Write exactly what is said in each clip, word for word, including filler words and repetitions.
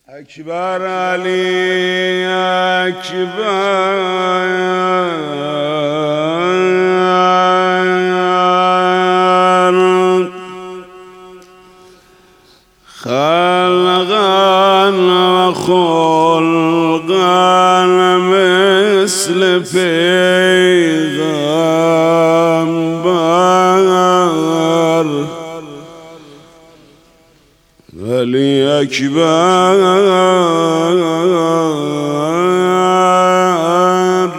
اکبر علی اکبر خلقا و خلقا مثل پیغمبر علی اکبر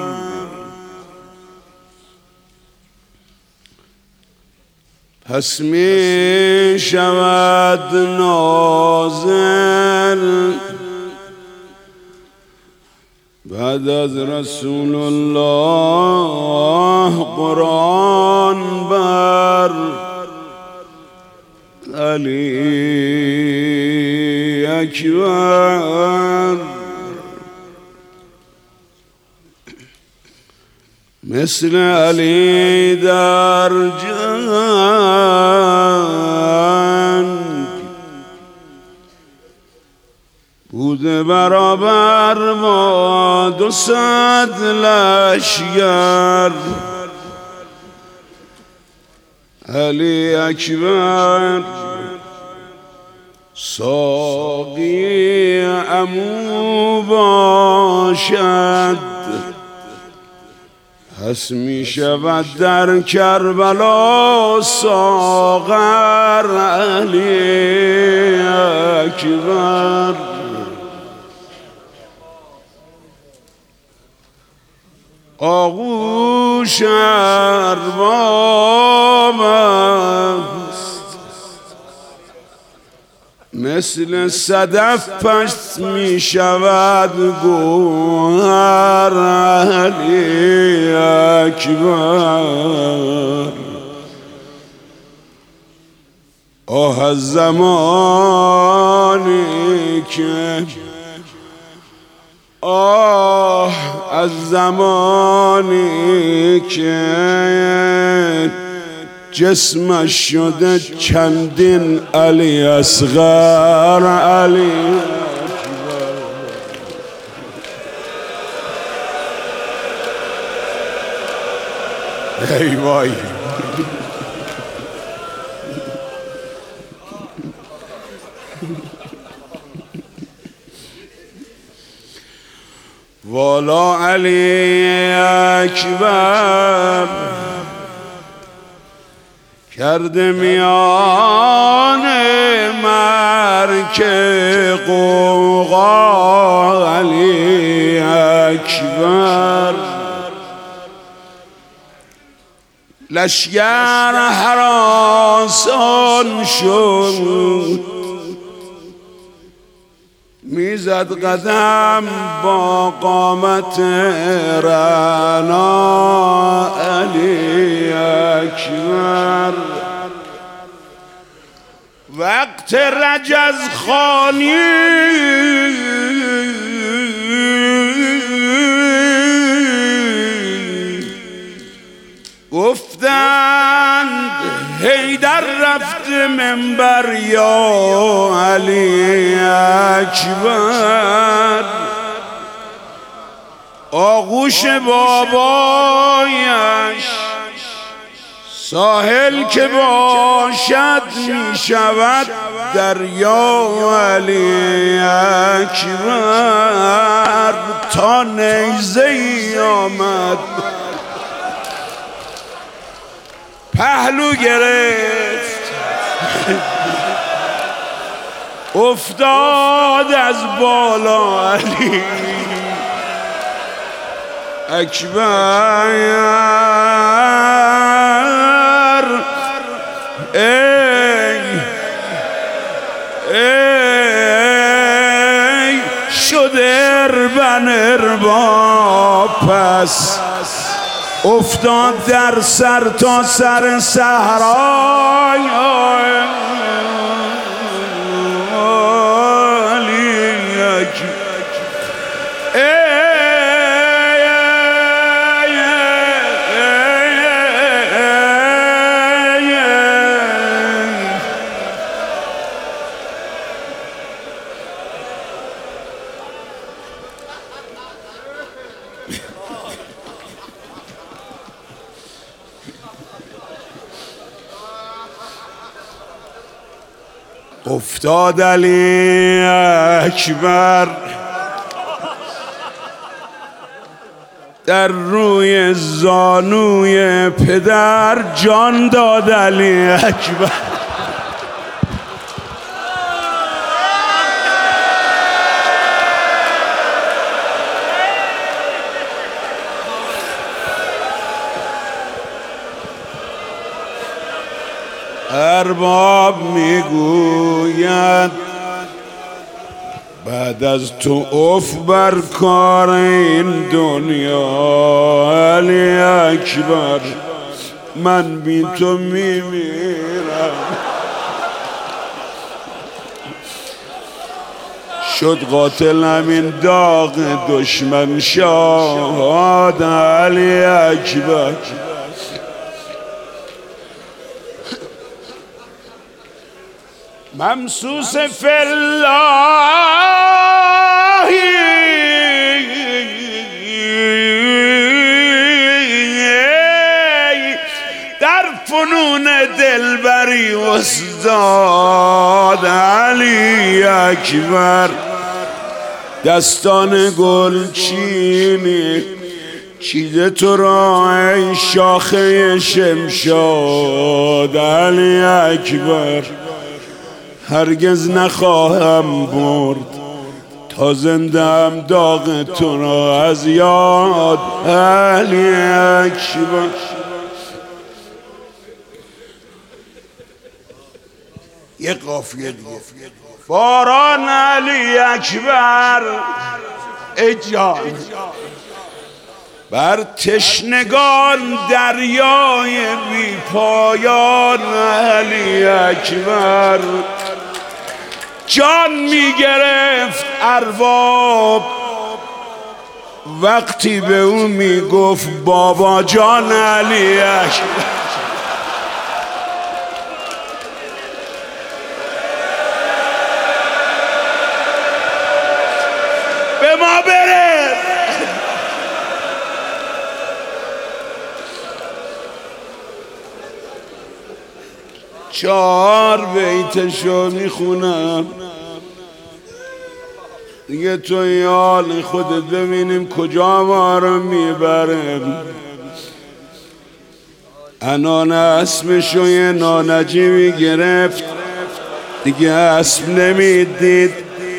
پس می شود نازل بعد از رسول الله قرآن بر علی اکبر مثل علی در جنگ بوده برابر با دو صد لشگر علی اکبر ساقی عمو باشد پس می شود در کربلا ساغر علی اکبر آغوش ارباب است مثل صدف پس می شود گوهر علی اکبر آه از زمانی که آه از زمانی که جسمش شده چندین علی اصغر علی ای وای والا علی اکبر کرده میان مرکه قوقا علی اکبر لشگر هراسان شد میزد قدم با قامت رعنا علی اکبر وقت رجز خانی گفتند حیدر رفت منبر یا علی اکبر آغوش بابایش ساحل که باشد می شود دریا علی اکبر تا نیزه ای آمد پهلو گرفت افتاد از بالا علی اکبر ای ای شد اربن ارباب پس افتاد در سر تا سر صحرای علی اکبر افتاد علی اکبر در روی زانوی پدر، جان داد علی اکبر. ارباب میگوید بعد از تو اف بر کار این دنیا علی اکبر، من بی تو میمیرم. شد قاتل همین داغ دشمن شاد علی اکبر. ممسوس فالله در فنون دلبری استاد علی اکبر. دستان گلچینی چیده تو را ای شاخه شمشاد علی اکبر. هرگز نخواهم برد تا زندم داغ تو را از یاد علی اکبر. یه قافیه دیگه. باران علی اکبر ای جان بر تشنگان دریای بی پایان علی اکبر. جان می گرفت ارباب وقتی به او می گفت بابا جان علی اکبر. به ما بره. چهار بیتشو میخونم دیگه، تو یال خودت ببینیم کجا ما رو میبرم. انان اسمشو یه نانجیمی گرفت دیگه، اسم نمیدید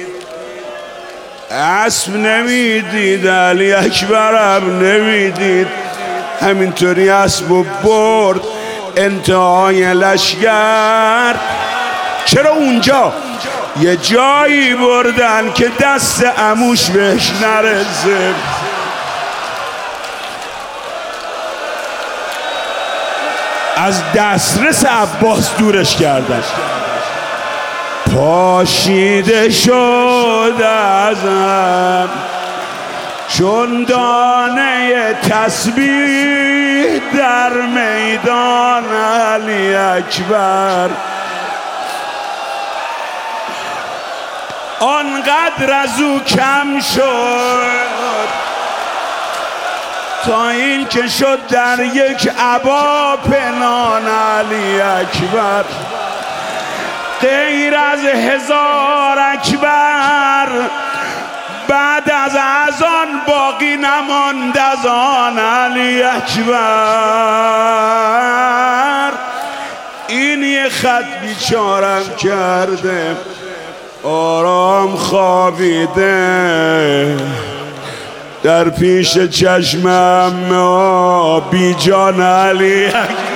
اسم نمیدید علی اکبرم نمیدید. همینطوری اسمو برد انتهای لشگر. چرا اونجا یه جایی بردن که دست عموش بهش نرسه. از دسترس عباس دورش کردن. پاشیده شد ازم چون دانه تسبیح در میدان علی اکبر. آنقدر از او کم شد تا این که شد در یک عبا پنهان علی اکبر. غیر از هزار اکبر بعد از اذان باقی نماند از آن علی اکبر. این یه خط بیچارم کرده آرام خوابیده در پیش چشمم بی جان علی اکبر.